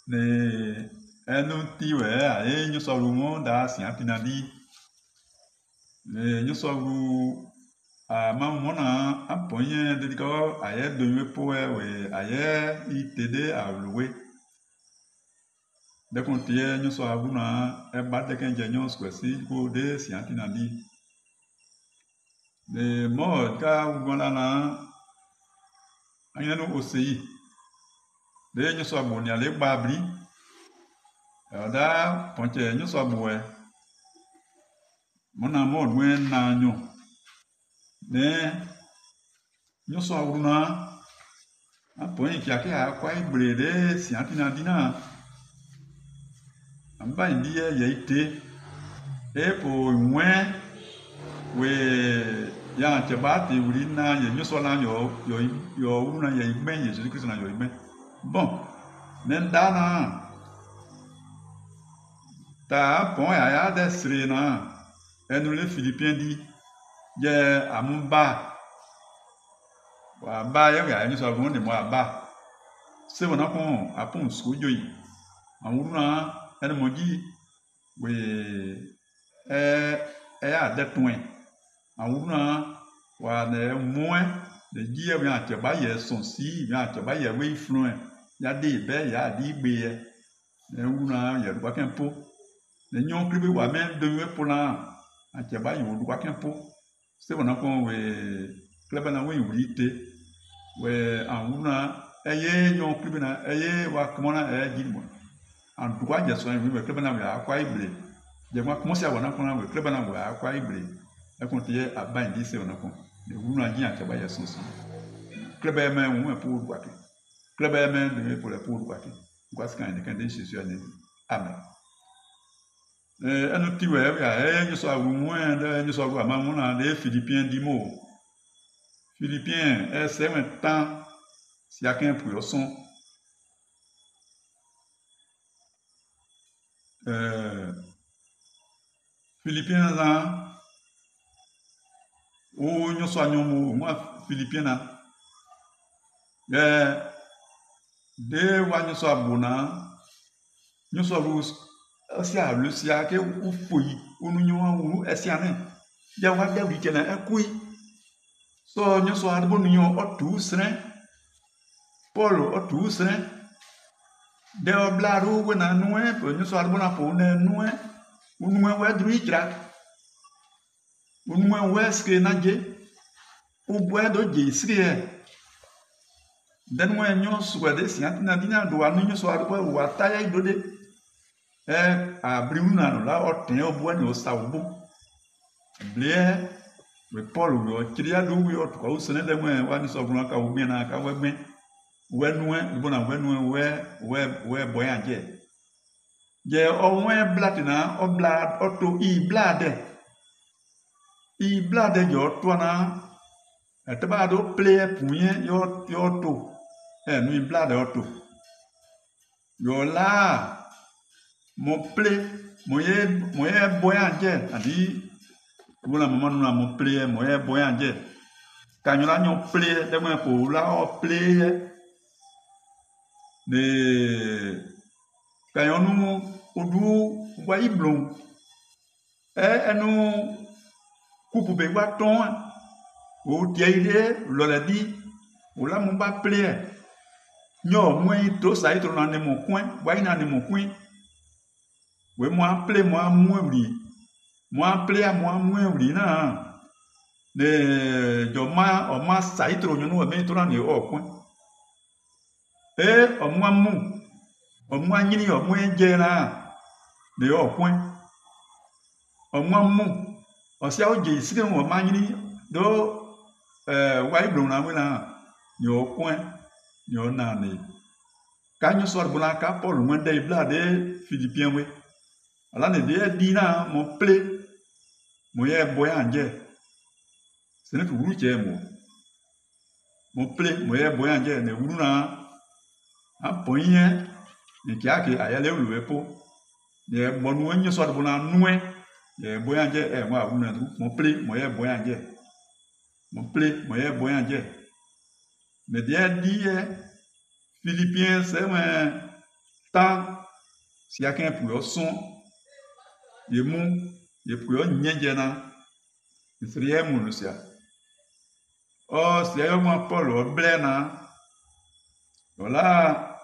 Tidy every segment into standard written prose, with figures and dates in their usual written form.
ne enu tiwe aye nyusoru mo da si apinadi ne nyusoru amamona aponye dediko aye donwe poe we aye itede aluwe dekontie nyuso abuna ebade kenje nyos kwesi ko de si apinadi ne mo ka ugona na anyanu osei de nyuso abuni ale gbabri da ponche nyuso abuwe mona mo nwe na nyo ne nyuso abuna aponye kiake akwa ibrede si apinadi na amba ndiye ye ite epo nwe we ya chebati uri na ye nyuso na yo una ye igbe ye Jesus Christ na yo igbe bon ne ndana ta pon ya desre na enu le Philippiens di je amumba wa ba ye ga nyuso agun ne mo aba se wona kon apun sojo yi awuna enu moji we ya detun awuna wa ne moe de ji e ya che ba ye son si ya che ba ye we influence ya de be ya di gbe ye ne wuna ye do kan po ne nyon kribe wa men de we po na a che ba yo do kan po se wona kon we kleba na we urite we awuna eye nyon kribe na eye wa komona e ji mo an do je so we kleba na we akwa ibre je ma komo se wona kon na we kleba na we akwa ibre e kon tie aban di se wona kon ne wuna ji a che ba ye son si kleba me wo po do ake kleba me de po le po do ake kwa skan de kan de Jesus ne amen enu tiwe ya nyuso awu de nyuso awu amamuna de Philippiens di mo Philippiens c'est un temps si akin pour son Philippiens là o nyuso anyomo mo Philippiens na de wa nyuso abuna nyuso awu si a le si a ke u foi unu nyo unu esiane ya wa de wi kena ekui so nyuso arbo nyo otu sren Paul otu sren de oblaru we na nuwe po nyuso arbo na po ne nuwe unu we druitra unu we ske na je u bwe do je srie den we nyo so de si atina dina do anu nyuso arbo wa taya idode abriuna no la oten obo ni osawo blie we Paul we kiria do we otko usene de mo wa ni so bun ka wo gbe na ka we nuwe ibo na we nuwe we boy anje je o we blatina o blad oto i blade jo to na etba do play punye yo to nu i blade oto yo la mo play mo ye boy anje adi wala mama nuna mo play mo ye boy anje kanyola nyo play de mo po la o play de kanyonu odu wa iblon enu kupu be wa ton o tiire lo la di wala mo ba play nyo mo to sai to na ne mo kwen wa ina ne mo kwen we mo play mo amwuri mo play mo amwuri na de joma o ma sai to nyo no me to na ne o kwen ọmọ anyini ọmọ ẹjẹ na de ọkwen ọmọ mu ọsẹ ọjẹ ìsìkè wọn ọmọ anyini do wa iblon na wena ni ọkwen ni ọna ne ka nyo so arbona ka Paul mo de ibla de Philippiens we ala ne de di na mo play mo ye boy anje se ne wuru che mo play mo ye boy anje ne wuru na aponye ni kiake ayale uluwepo ye bonu enyo so arbona nuwe ye boy anje mo awuna mo play mo ye boy anje me dia die Philippiens c'est un tant si y a qu'un pour son et mon et pour nyengena serait mon aussi oh si y a un Paul au blena voilà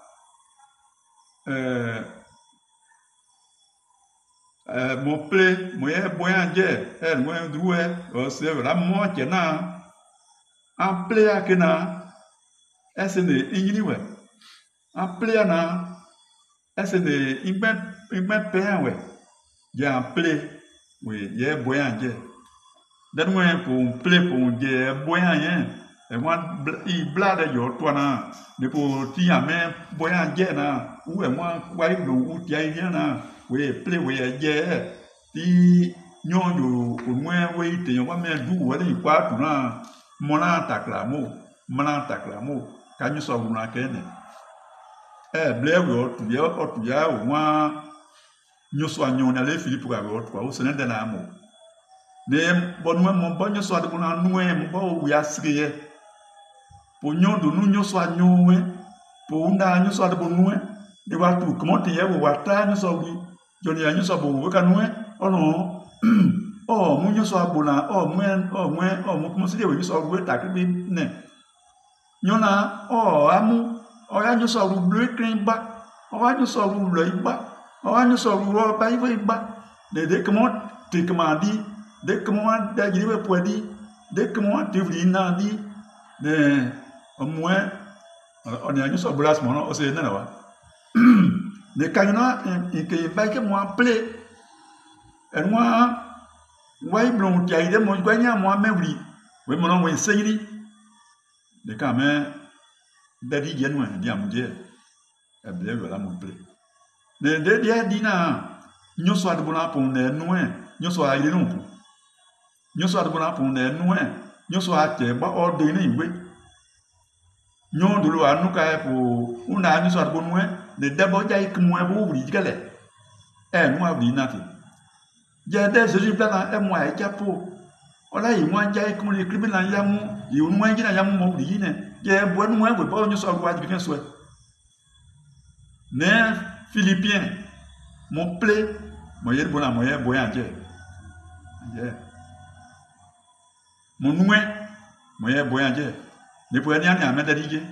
mon plé moyen boyange elle moyen doué c'est la moi qui na en plé à que na est-ce ne ingini ouais en plé à na est-ce ne ingben père ouais j'ai en plé oui j'ai boyange dan moyen pour plé pour j'ai boyange et moi il blade yo toi na de pour ti amen boyange na ou et moi ouais ou ti aïe na we play we je ti nyondo o mwe we te yo me du we ni kwa tu na mona taklamo ka nyu so na kene ble we o tu ya o mwa nyu so anyo na le Philippe ga we o tu o se ne de na mo ne bon mo bon nyu so de na nu e mo bo ya sire po nyondo nu nyu so anyo we po nda nyu so de bo nu e ni wa tu comment te ye wa ta nyu so wi Johnny anyu so bo we kanwe ono mu nyu so abona mu kuma se de we so we ta kribi ne nyona amu ya nyu so ru blue clean ba anyu so ru lo iba anyu so ru ro ba iba de comment te commandi de comment da jiri we podi de comment te vri na di ne moins on anyu so blas mo no o se na wa ne kanyona ke ba ke mo plé et moi wai blon ti aide mo gwanya mo mewri we mo no we seyri de ka me dadi je no di amje e ble la mo plé ne de dia dina nyo so adbona pon ne no e nyo so aide no pu nyo so adbona pon ne no e nyo so ate ba o de ni we nyo dulu anu ka po una nyo so adbonu e ne dabo jai kmo e bo wuri gele no abri nati je de Jésus plana e mo ai japo ola yi mo jai kmo le kribi na yamu yi mo ngi na yamu mo wuri ne je bo no e bo nyo so gwa ji so ne Philippiens mon plé mo yer bona mo ye bo ya je mon noué mo ye bo ya je ne po ni ani ameda dije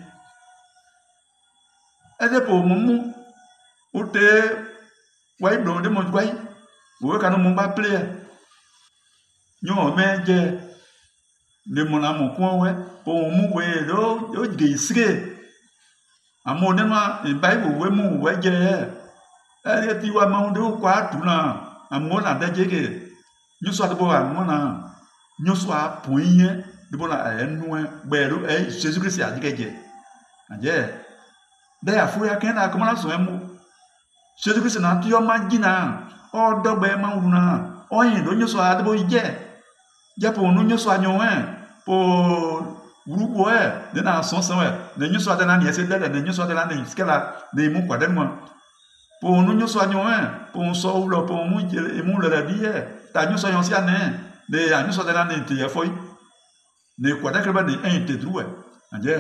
ede po mumu ute wai blon de mo gwai wo ka no mo ba play nyo meje de mo na mo ko we po mu we do de sire amo de ma bible we mu we je e ti wa ma de kwa tu na amo na de je ke nyo so de bo amo na nyo so a poinye de bo na enu gbero Jesus Christ a je aje de afu ya ken na ko na so emu Jesus Christ na ti o ma gina o dogbe ma una o yin do nyo so a de bo je po nu nyo so anyo po grupo de na son son de nyo so de na ni ese de nyo so de la ni skela de mu kwa de mo po nu nyo so anyo po so ulo po mu je mu le di ta nyo so yon si ane de nyo so de la ni ti e foi ne kwa de kreba de en te dru aje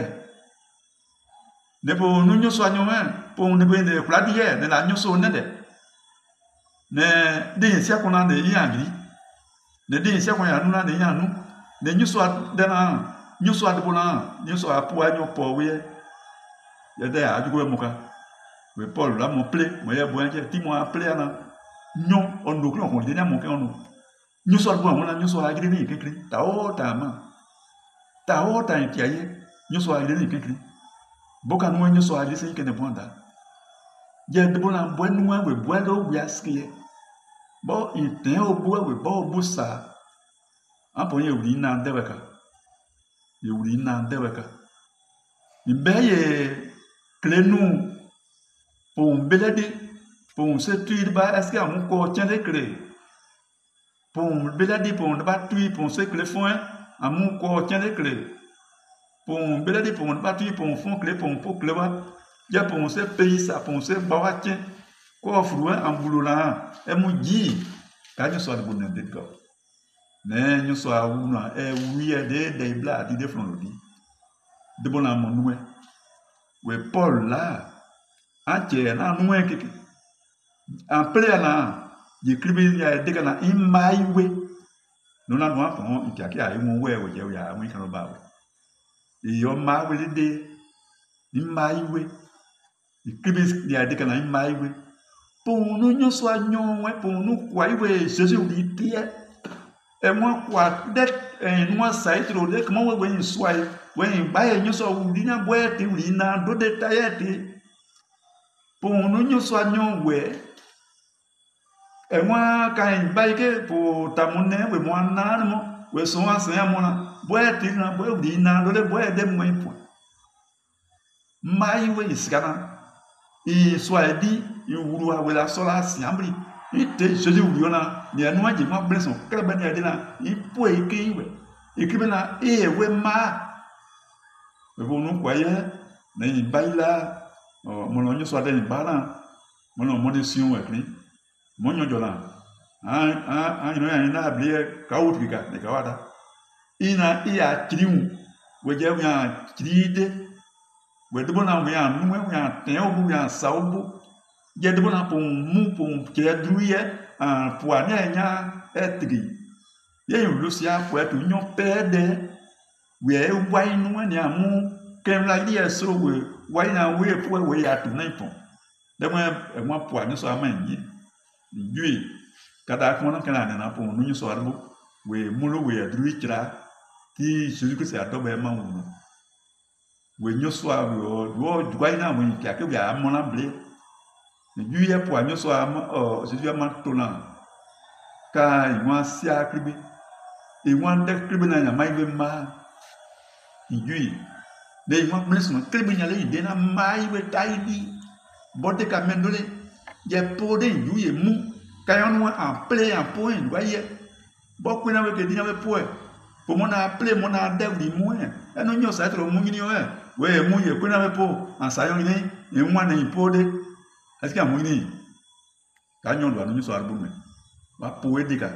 ne po nu nyo so anyo po ne be de kula di ne la nyo so ne de ne de si akona de yangri ne de si akona nu na de yanu ne nyo so de na nyo so de bona nyo so apu anyo po we ya de a ju ko muka we Paul la mon plé mo ya bo anje ti mo a plé na nyo on do ko de na mo ke on nyo so de bona nyo so a gri ni kekri ta o ta ti aye nyo so a gri ni kekri boka no nyo so a gri se ke ne bonda je de bona bo nu we bo do we aske bo iten o bo we bo bu sa apo ye uri na ndeweka Mbeye klenu pour belade pour se tuer ba est-ce que mon corps tient les clés pour belade pour ne pas tuer pour se clés font à mon corps tient les clés pour belade pour ne pas tuer pour fond clé pour clé ba ya pour se payer ça pour se ba tient quoi fruit en boulot là et mon dit quand je sois de bonne de go ne nyo so awuna wi de bla di de flon di de bona mo nuwe we Paul là ache na nuwe keke ample na yikribi ya deka na imaiwe nona no afon ntiake ayi mo we we ya mo kan ba we iyo ma we de imaiwe yikribi ya deka na imaiwe ponu nyo so anyo we ponu kwa iwe jesu di tie e mo kwa de no sai tro de como we in swai we ba ye nyo so udi na bo e ti uri na do de ta ye ti ponu nyo so anyo we e moi quand baike pour tamune we moi na mo we so asen amona boy ti na boy di na do le boy de mo ipo mai we iskana e so adi e wuru a we la so la siambri e te jeje wuru na ni anu aje mo blesson kala ba ni ade na ipo e ke we e kibe na e we ma we bo no kwa ye na ni baila mo no nyo so ade ni bala mo no mo de sion we kni monyo jola ino ya ina blie kautrika ne kawada ina iya triu weje ya tride we de bona we ya nu we ya ten obu ya saubu je de bona pon mu pon ke druye po anya nya etri ye lucia po etu nyo pede we e wai nu ni amu kem la dia so we wai na we po we ya tu na ipon de mo po anya so amanyi Lui, kada kona kana na po no nso arbo we mulo we adru kira ti Jésus Christ adoba ma wonu we nyoso awo do dwai na mo ntia ke bia amona ble lui e po nyoso am Jésus ama tona ka iwa sia kribi e wan de kribi na nya mai be ma lui de iwa bless no kribi nya le de na mai we taidi bote ka mendole je pode yuye mu kayon wa en play en point voyez beaucoup na we ke dina we point pour mon appeler mon adem di mu e no nyo sa tro mu ni we mu ye kuna we po en sayon ni e mu na ipode est-ce que mu ni ka nyon do no so arbu me wa po e deka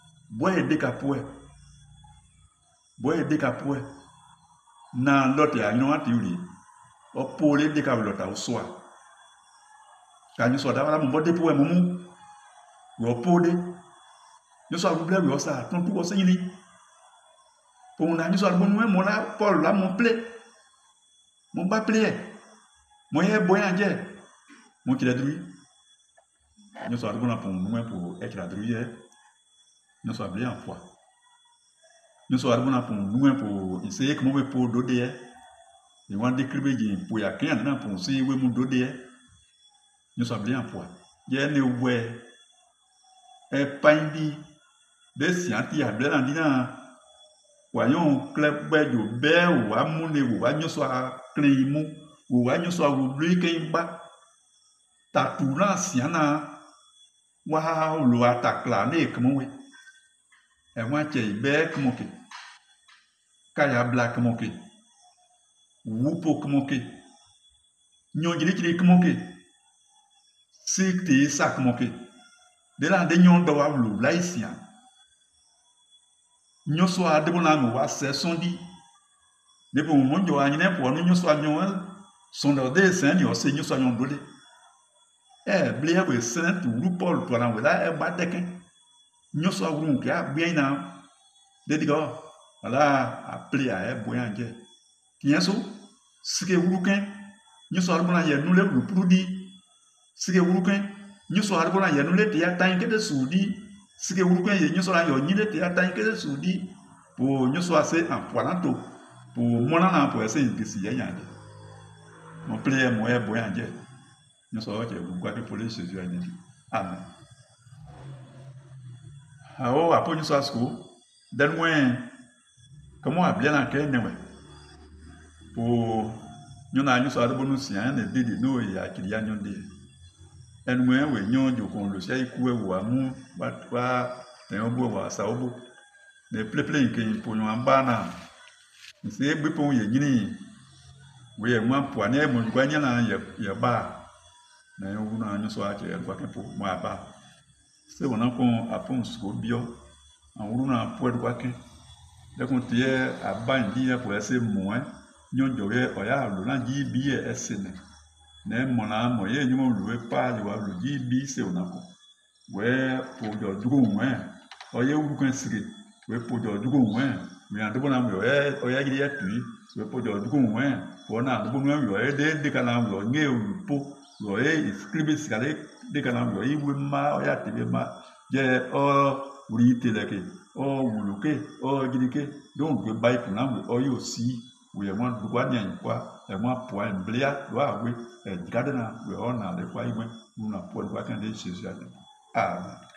boy deka po na lote ya no ati uri o po le deka lota o soa kanyo so da wala mo bode po e mumu wo pode nyo so abu ble wo sa ton tu wo se yini po na nyo so abu mo mo la Paul la mo ple mo ba ple mo ye boyan je mo kila dru nyo so abu na po mo po e kila dru ye nyo so abu en foi nyo so abu na po mo po essayer que mo we po do de e wan décrire ji po ya kan na po se we mu do de nous sommes bien en poids. Il y a une oué et pindi de scientifiques à blanc disant voyons club bejo be ou amune ou anyo so klimu ou anyo so oubli kemba tatuna siana wa lo atakla ne como we e wa che be como que kaya black como que wupo como que nyongiri como que sikti sakmoke de la de nyon do wa lu laisia nyoso adebo na mo wa se sondi de bo mo njo anyi ne po no nyoso anyon son de sen yo se nyoso anyon dole blia we sen tu lu Paul to na we la e ba deken nyoso awun ke abien na de digo wala appelé a e boyanje kienso sike wuruken nyoso adebo na ye nu le lu prudi sike wuruken nyoso arbo na yenu le te atan ke de sudi sike wuruken ye nyoso la yo nyi le te atan ke de sudi po nyoso ase en poilanto po mona na po ese ngisi ya nyande mon player mo e boyanje nyoso o je gwa ke pole Jésus ani amen awo apo nyoso asko den mwen comment a bien en ke newe po nyona nyoso arbo no sian ne de no ya kiriya nyonde enwe we nyonjo kon lo sai kuwe wa mu wa ten obo wa sa obo ne pleple nke po nyo amba na nse gbe po ye nyini we e mu po na e mo gwa nya na ye ba na yo na nyo so ake gwa ke po mo aba se wona kon apon sko bio an wuru na po gwa ke de kon tie aba ndi ya po ese mo nyonjo ye o ya lo na ji bi e ese ne ne mona mo ye nyumo luwe pa le wa lu ji bi se onako we pojo dugo nwe o ye uru kan sire we pojo dugo nwe mi ando bona mo o ya gidi ya tui we pojo dugo nwe bona ando bona mo e de kana mo nge upo lo e scribe sikale de kana mo i we ma o ya tibe ma je o uri teleke o wuluke o gidike donc we bai pour na o yo si we mo dugo nya kwa e mo po en blia do a we e gade na we ona le kwa iwe na po kwa kan de Jesus. Amen.